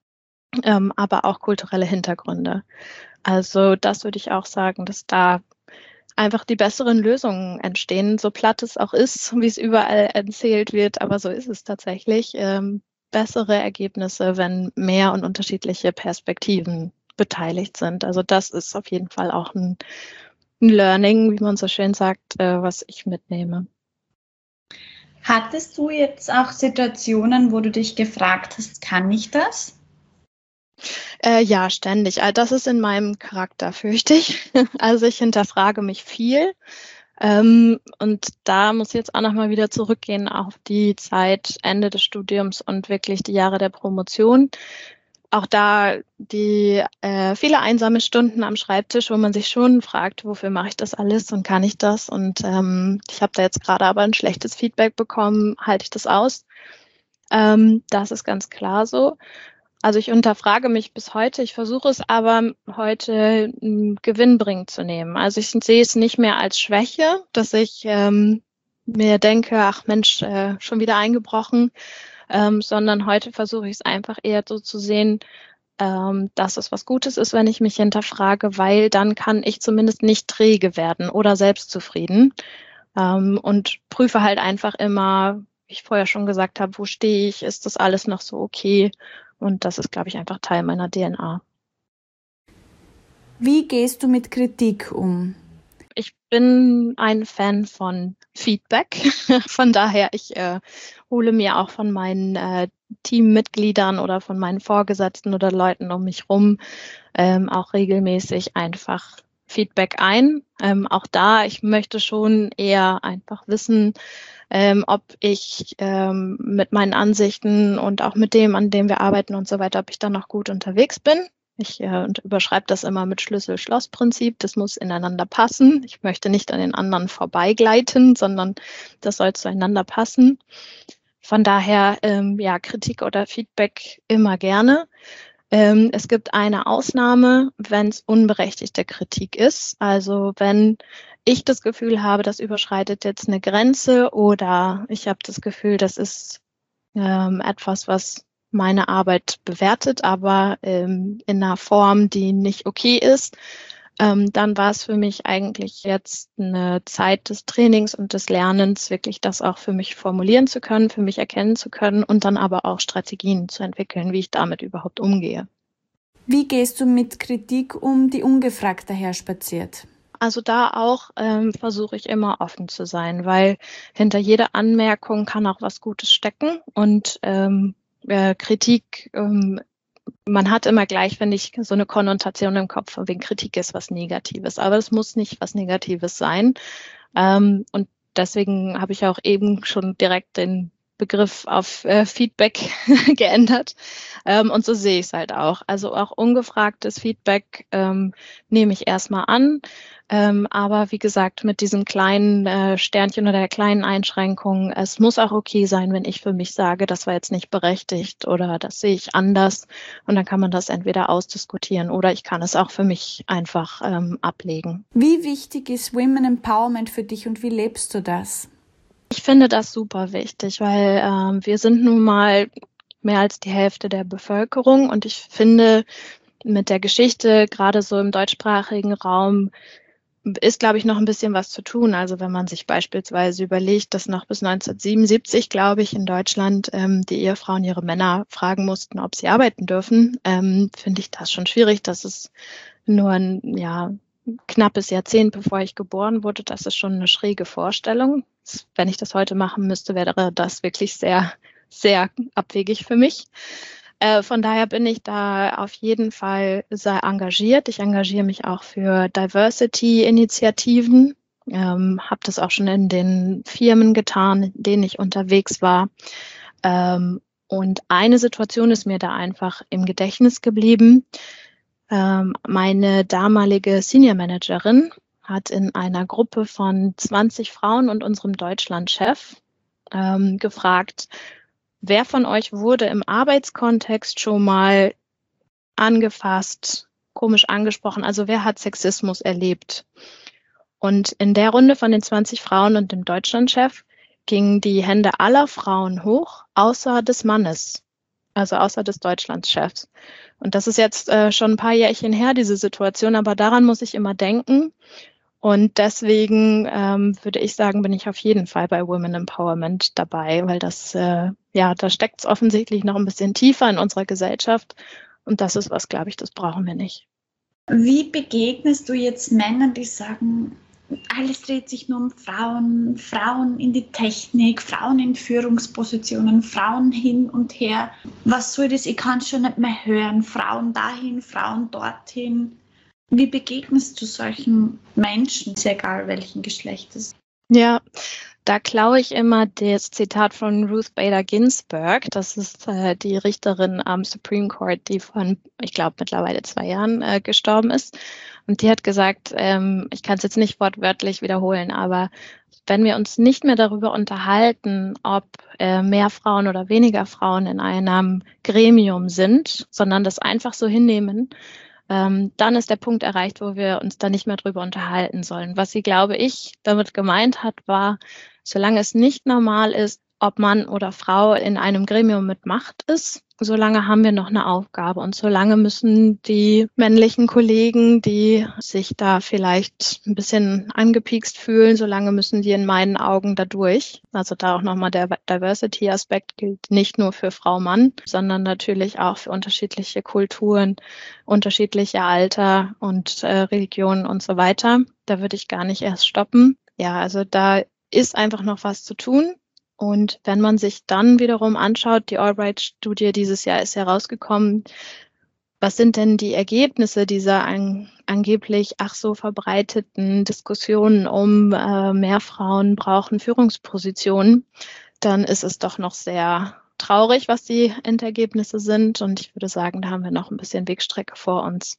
aber auch kulturelle Hintergründe. Also das würde ich auch sagen, dass da einfach die besseren Lösungen entstehen, so platt es auch ist, wie es überall erzählt wird, aber so ist es tatsächlich. Bessere Ergebnisse, wenn mehr und unterschiedliche Perspektiven beteiligt sind. Also das ist auf jeden Fall auch ein Learning, wie man so schön sagt, was ich mitnehme. Hattest du jetzt auch Situationen, wo du dich gefragt hast, kann ich das? Ja, ständig. Das ist in meinem Charakter, fürchte ich. Also ich hinterfrage mich viel. Und da muss ich jetzt auch nochmal wieder zurückgehen auf die Zeit, Ende des Studiums und wirklich die Jahre der Promotion. Auch da die viele einsame Stunden am Schreibtisch, wo man sich schon fragt, wofür mache ich das alles und kann ich das? Und ich habe da jetzt gerade aber ein schlechtes Feedback bekommen, halte ich das aus? Das ist ganz klar so. Also ich hinterfrage mich bis heute. Ich versuche es aber heute gewinnbringend zu nehmen. Also ich sehe es nicht mehr als Schwäche, dass ich mir denke, ach Mensch, schon wieder eingebrochen, sondern heute versuche ich es einfach eher so zu sehen, dass es was Gutes ist, wenn ich mich hinterfrage, weil dann kann ich zumindest nicht träge werden oder selbstzufrieden und prüfe halt einfach immer, wie ich vorher schon gesagt habe, wo stehe ich, ist das alles noch so okay? Und das ist, glaube ich, einfach Teil meiner DNA. Wie gehst du mit Kritik um? Ich bin ein Fan von Feedback. Von daher, ich hole mir auch von meinen Teammitgliedern oder von meinen Vorgesetzten oder Leuten um mich rum auch regelmäßig einfach Feedback ein. Auch da, ich möchte schon eher einfach wissen, ob ich mit meinen Ansichten und auch mit dem, an dem wir arbeiten und so weiter, ob ich da noch gut unterwegs bin. Ich überschreibe das immer mit Schlüssel-Schloss-Prinzip. Das muss ineinander passen. Ich möchte nicht an den anderen vorbeigleiten, sondern das soll zueinander passen. Von daher, ja, Kritik oder Feedback immer gerne. Es gibt eine Ausnahme, wenn es unberechtigte Kritik ist. Also wenn ich das Gefühl habe, das überschreitet jetzt eine Grenze oder ich habe das Gefühl, das ist etwas, was meine Arbeit bewertet, aber in einer Form, die nicht okay ist, dann war es für mich eigentlich jetzt eine Zeit des Trainings und des Lernens, wirklich das auch für mich formulieren zu können, für mich erkennen zu können und dann aber auch Strategien zu entwickeln, wie ich damit überhaupt umgehe. Wie gehst du mit Kritik um, die ungefragt daherspaziert? Also da auch versuche ich immer offen zu sein, weil hinter jeder Anmerkung kann auch was Gutes stecken und Kritik, man hat immer gleich, finde ich, so eine Konnotation im Kopf, von wegen Kritik ist was Negatives, aber es muss nicht was Negatives sein. Und deswegen habe ich auch eben schon direkt den Begriff auf Feedback geändert. Und so sehe ich es halt auch. Also auch ungefragtes Feedback nehme ich erstmal an. Aber wie gesagt, mit diesen kleinen Sternchen oder der kleinen Einschränkung, es muss auch okay sein, wenn ich für mich sage, das war jetzt nicht berechtigt oder das sehe ich anders. Und dann kann man das entweder ausdiskutieren oder ich kann es auch für mich einfach ablegen. Wie wichtig ist Women Empowerment für dich und wie lebst du das? Ich finde das super wichtig, weil wir sind nun mal mehr als die Hälfte der Bevölkerung und ich finde, mit der Geschichte, gerade so im deutschsprachigen Raum, ist, glaube ich, noch ein bisschen was zu tun. Also wenn man sich beispielsweise überlegt, dass noch bis 1977, glaube ich, in Deutschland die Ehefrauen ihre Männer fragen mussten, ob sie arbeiten dürfen, finde ich das schon schwierig. Das ist nur ein knappes Jahrzehnt, bevor ich geboren wurde. Das ist schon eine schräge Vorstellung. Wenn ich das heute machen müsste, wäre das wirklich sehr, sehr abwegig für mich. Von daher bin ich da auf jeden Fall sehr engagiert. Ich engagiere mich auch für Diversity-Initiativen, habe das auch schon in den Firmen getan, in denen ich unterwegs war. Und eine Situation ist mir da einfach im Gedächtnis geblieben. Meine damalige Senior Managerin hat in einer Gruppe von 20 Frauen und unserem Deutschlandchef gefragt, wer von euch wurde im Arbeitskontext schon mal angefasst, komisch angesprochen? Also wer hat Sexismus erlebt? Und in der Runde von den 20 Frauen und dem Deutschlandchef gingen die Hände aller Frauen hoch, außer des Mannes, also außer des Deutschlandchefs. Und das ist jetzt schon ein paar Jährchen her, diese Situation, aber daran muss ich immer denken. Und deswegen würde ich sagen, bin ich auf jeden Fall bei Women Empowerment dabei, weil das, da steckt es offensichtlich noch ein bisschen tiefer in unserer Gesellschaft. Und das ist was, glaube ich, das brauchen wir nicht. Wie begegnest du jetzt Männern, die sagen, alles dreht sich nur um Frauen, Frauen in die Technik, Frauen in Führungspositionen, Frauen hin und her. Was soll das? Ich kann es schon nicht mehr hören. Frauen dahin, Frauen dorthin. Wie begegnest du solchen Menschen, sehr egal welchen Geschlechtes? Ja, da klaue ich immer das Zitat von Ruth Bader Ginsburg. Das ist die Richterin am Supreme Court, die von, ich glaube, mittlerweile 2 Jahren gestorben ist. Und die hat gesagt, ich kann es jetzt nicht wortwörtlich wiederholen, aber wenn wir uns nicht mehr darüber unterhalten, ob mehr Frauen oder weniger Frauen in einem Gremium sind, sondern das einfach so hinnehmen, dann ist der Punkt erreicht, wo wir uns da nicht mehr drüber unterhalten sollen. Was sie, glaube ich, damit gemeint hat, war, solange es nicht normal ist, ob Mann oder Frau in einem Gremium mit Macht ist, solange haben wir noch eine Aufgabe und solange müssen die männlichen Kollegen, die sich da vielleicht ein bisschen angepiekst fühlen, solange müssen die in meinen Augen da durch. Also da auch nochmal der Diversity-Aspekt gilt nicht nur für Frau, Mann, sondern natürlich auch für unterschiedliche Kulturen, unterschiedliche Alter und Religionen und so weiter. Da würde ich gar nicht erst stoppen. Ja, also da ist einfach noch was zu tun. Und wenn man sich dann wiederum anschaut, die Albright-Studie dieses Jahr ist herausgekommen, was sind denn die Ergebnisse dieser angeblich ach so verbreiteten Diskussionen um mehr Frauen brauchen Führungspositionen, dann ist es doch noch sehr traurig, was die Endergebnisse sind. Und ich würde sagen, da haben wir noch ein bisschen Wegstrecke vor uns.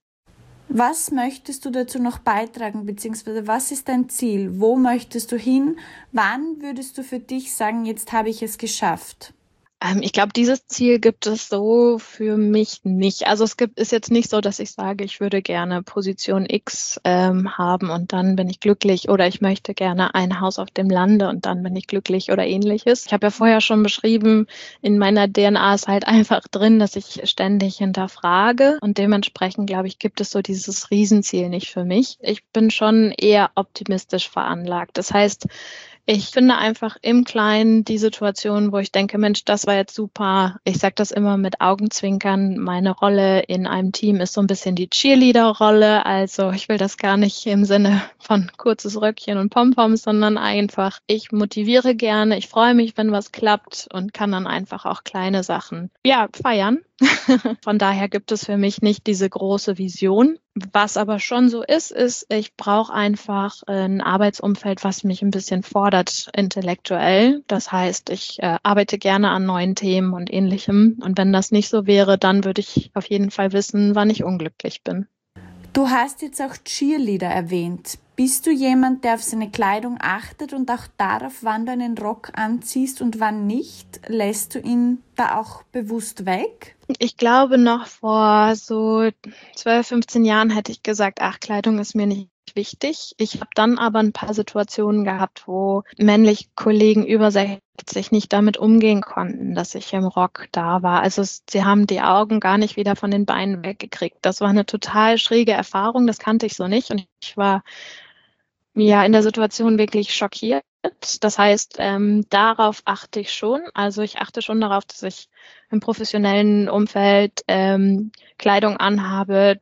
Was möchtest du dazu noch beitragen, beziehungsweise was ist dein Ziel? Wo möchtest du hin? Wann würdest du für dich sagen, jetzt habe ich es geschafft? Ich glaube, dieses Ziel gibt es so für mich nicht. Also ist jetzt nicht so, dass ich sage, ich würde gerne Position X haben und dann bin ich glücklich oder ich möchte gerne ein Haus auf dem Lande und dann bin ich glücklich oder ähnliches. Ich habe ja vorher schon beschrieben, in meiner DNA ist halt einfach drin, dass ich ständig hinterfrage und dementsprechend, glaube ich, gibt es so dieses Riesenziel nicht für mich. Ich bin schon eher optimistisch veranlagt. Das heißt, ich finde einfach im Kleinen die Situation, wo ich denke, Mensch, das war jetzt super. Ich sage das immer mit Augenzwinkern. Meine Rolle in einem Team ist so ein bisschen die Cheerleader-Rolle. Also ich will das gar nicht im Sinne von kurzes Röckchen und Pompoms, sondern einfach, ich motiviere gerne. Ich freue mich, wenn was klappt und kann dann einfach auch kleine Sachen, ja, feiern. Von daher gibt es für mich nicht diese große Vision. Was aber schon so ist, ich brauche einfach ein Arbeitsumfeld, was mich ein bisschen fordert intellektuell. Das heißt, ich arbeite gerne an neuen Themen und Ähnlichem. Und wenn das nicht so wäre, dann würde ich auf jeden Fall wissen, wann ich unglücklich bin. Du hast jetzt auch Cheerleader erwähnt. Bist du jemand, der auf seine Kleidung achtet und auch darauf, wann du einen Rock anziehst und wann nicht? Lässt du ihn da auch bewusst weg? Ich glaube, noch vor so 12, 15 Jahren hätte ich gesagt, ach, Kleidung ist mir nicht wichtig. Ich habe dann aber ein paar Situationen gehabt, wo männliche Kollegen über 60 nicht damit umgehen konnten, dass ich im Rock da war. Also sie haben die Augen gar nicht wieder von den Beinen weggekriegt. Das war eine total schräge Erfahrung, das kannte ich so nicht und ich war ja in der Situation wirklich schockiert. Das heißt, darauf achte ich schon. Also ich achte schon darauf, dass ich im professionellen Umfeld Kleidung anhabe,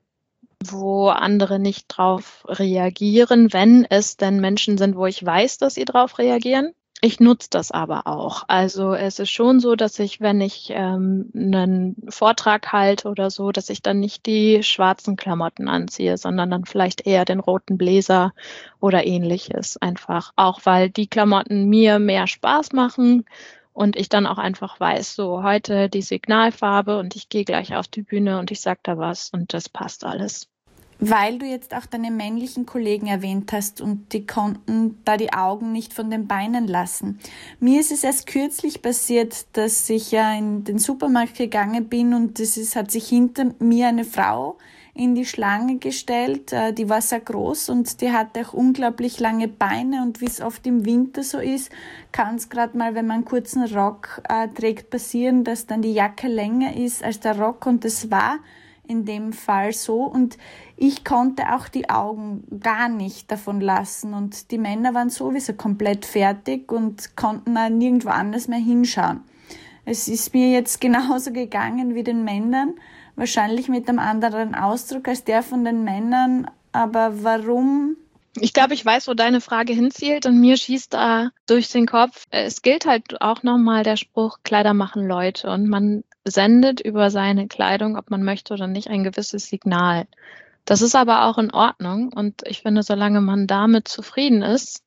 wo andere nicht drauf reagieren, wenn es denn Menschen sind, wo ich weiß, dass sie drauf reagieren. Ich nutze das aber auch. Also es ist schon so, dass ich, wenn ich einen Vortrag halte oder so, dass ich dann nicht die schwarzen Klamotten anziehe, sondern dann vielleicht eher den roten Bläser oder ähnliches. Einfach auch, weil die Klamotten mir mehr Spaß machen und ich dann auch einfach weiß, so heute die Signalfarbe und ich gehe gleich auf die Bühne und ich sage da was und das passt alles. Weil du jetzt auch deine männlichen Kollegen erwähnt hast und die konnten da die Augen nicht von den Beinen lassen. Mir ist es erst kürzlich passiert, dass ich ja in den Supermarkt gegangen bin und hat sich hinter mir eine Frau in die Schlange gestellt. Die war sehr groß und die hatte auch unglaublich lange Beine und wie es oft im Winter so ist, kann es gerade mal, wenn man einen kurzen Rock trägt, passieren, dass dann die Jacke länger ist als der Rock und das war in dem Fall so und ich konnte auch die Augen gar nicht davon lassen und die Männer waren sowieso komplett fertig und konnten auch nirgendwo anders mehr hinschauen. Es ist mir jetzt genauso gegangen wie den Männern, wahrscheinlich mit einem anderen Ausdruck als der von den Männern, aber warum? Ich glaube, ich weiß, wo deine Frage hinzielt und mir schießt da durch den Kopf. Es gilt halt auch nochmal der Spruch, Kleider machen Leute und man sendet über seine Kleidung, ob man möchte oder nicht, ein gewisses Signal. Das ist aber auch in Ordnung und ich finde, solange man damit zufrieden ist,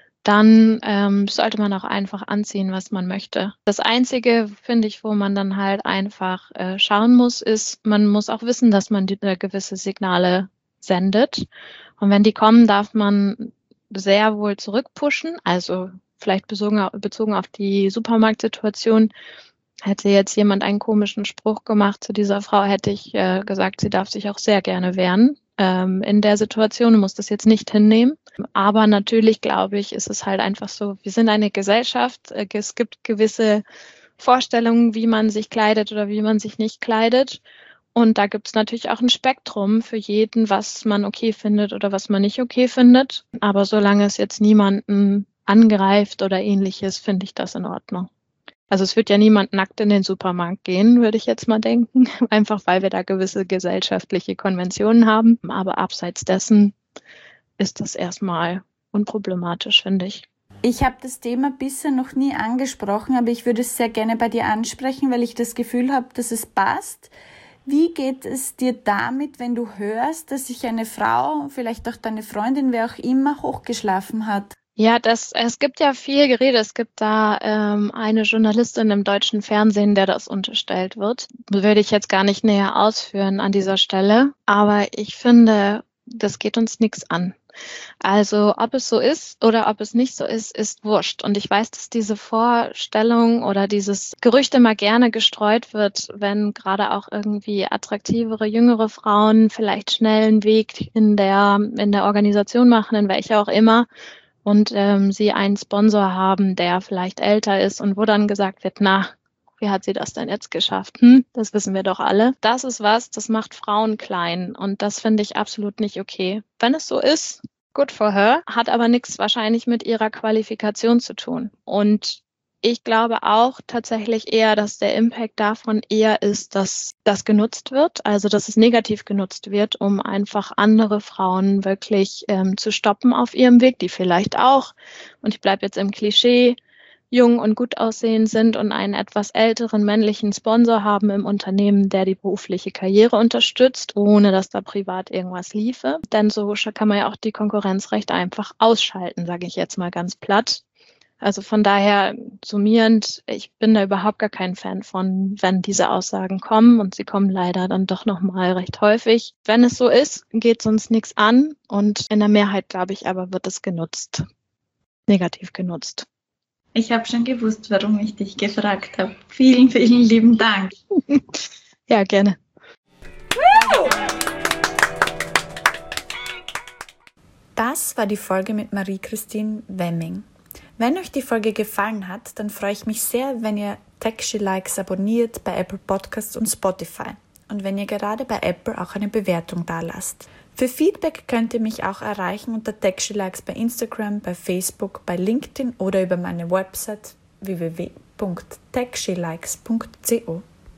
dann sollte man auch einfach anziehen, was man möchte. Das Einzige, finde ich, wo man dann halt einfach schauen muss, ist, man muss auch wissen, dass man gewisse Signale sendet. Und wenn die kommen, darf man sehr wohl zurückpushen. Also vielleicht bezogen auf die Supermarktsituation. Hätte jetzt jemand einen komischen Spruch gemacht zu dieser Frau, hätte ich gesagt, sie darf sich auch sehr gerne wehren in der Situation, muss das jetzt nicht hinnehmen. Aber natürlich, glaube ich, ist es halt einfach so, wir sind eine Gesellschaft, es gibt gewisse Vorstellungen, wie man sich kleidet oder wie man sich nicht kleidet. Und da gibt es natürlich auch ein Spektrum für jeden, was man okay findet oder was man nicht okay findet. Aber solange es jetzt niemanden angreift oder ähnliches, finde ich das in Ordnung. Also es wird ja niemand nackt in den Supermarkt gehen, würde ich jetzt mal denken, einfach weil wir da gewisse gesellschaftliche Konventionen haben. Aber abseits dessen ist das erstmal unproblematisch, finde ich. Ich habe das Thema bisher noch nie angesprochen, aber ich würde es sehr gerne bei dir ansprechen, weil ich das Gefühl habe, dass es passt. Wie geht es dir damit, wenn du hörst, dass sich eine Frau, vielleicht auch deine Freundin, wer auch immer, hochgeschlafen hat? Ja, es gibt ja viel Gerede. Es gibt da eine Journalistin im deutschen Fernsehen, der das unterstellt wird. Das würde ich jetzt gar nicht näher ausführen an dieser Stelle. Aber ich finde, das geht uns nichts an. Also ob es so ist oder ob es nicht so ist, ist wurscht. Und ich weiß, dass diese Vorstellung oder dieses Gerücht immer gerne gestreut wird, wenn gerade auch irgendwie attraktivere, jüngere Frauen vielleicht schnell einen Weg in der Organisation machen, in welcher auch immer, und sie einen Sponsor haben, der vielleicht älter ist und wo dann gesagt wird, na, wie hat sie das denn jetzt geschafft? Das wissen wir doch alle. Das ist was, das macht Frauen klein und das finde ich absolut nicht okay. Wenn es so ist, good for her, hat aber nichts wahrscheinlich mit ihrer Qualifikation zu tun. Und ich glaube auch tatsächlich eher, dass der Impact davon eher ist, dass das genutzt wird, also dass es negativ genutzt wird, um einfach andere Frauen wirklich zu stoppen auf ihrem Weg, die vielleicht auch, und ich bleibe jetzt im Klischee, jung und gut aussehend sind und einen etwas älteren männlichen Sponsor haben im Unternehmen, der die berufliche Karriere unterstützt, ohne dass da privat irgendwas liefe. Denn so kann man ja auch die Konkurrenz recht einfach ausschalten, sage ich jetzt mal ganz platt. Also von daher summierend, ich bin da überhaupt gar kein Fan von, wenn diese Aussagen kommen, und sie kommen leider dann doch nochmal recht häufig. Wenn es so ist, geht es uns nichts an, und in der Mehrheit, glaube ich, aber wird es genutzt, negativ genutzt. Ich habe schon gewusst, warum ich dich gefragt habe. Vielen, vielen lieben Dank. Ja, gerne. Das war die Folge mit Marie-Christine Wemming. Wenn euch die Folge gefallen hat, dann freue ich mich sehr, wenn ihr Tech She Likes abonniert bei Apple Podcasts und Spotify und wenn ihr gerade bei Apple auch eine Bewertung dalasst. Für Feedback könnt ihr mich auch erreichen unter Tech She Likes bei Instagram, bei Facebook, bei LinkedIn oder über meine Website www.techshelikes.co.